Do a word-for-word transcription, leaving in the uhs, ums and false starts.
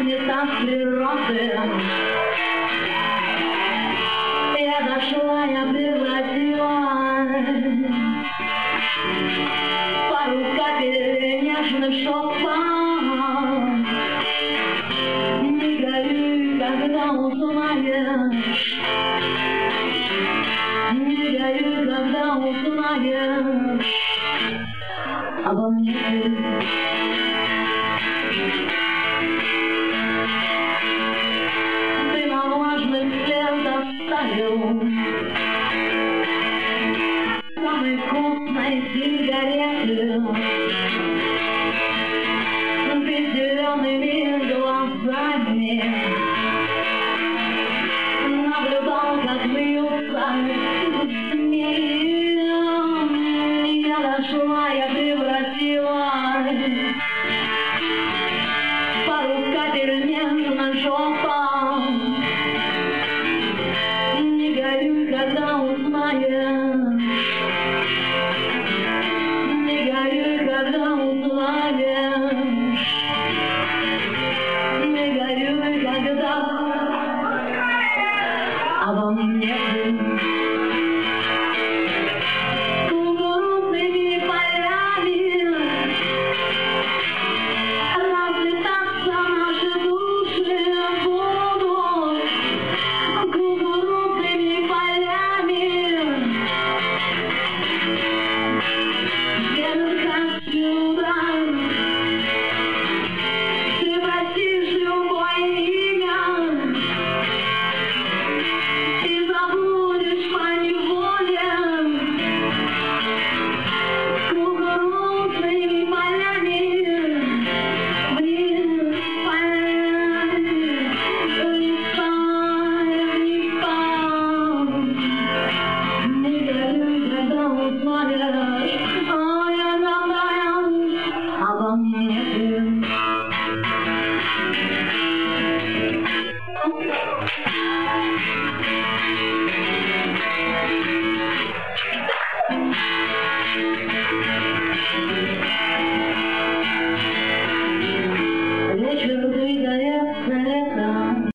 пахнет от природы. Я дошла, я превратилась пару капель нежных шепотов. Не горюй, когда узнаешь, не горюй, когда узнаешь обо мне. Ты на влажных след оставил самой вкусной сигареты. Ты зелеными глазами наблюдал, как бьются змеи. Я дошла, я превратилась пару капель нежно-желтых.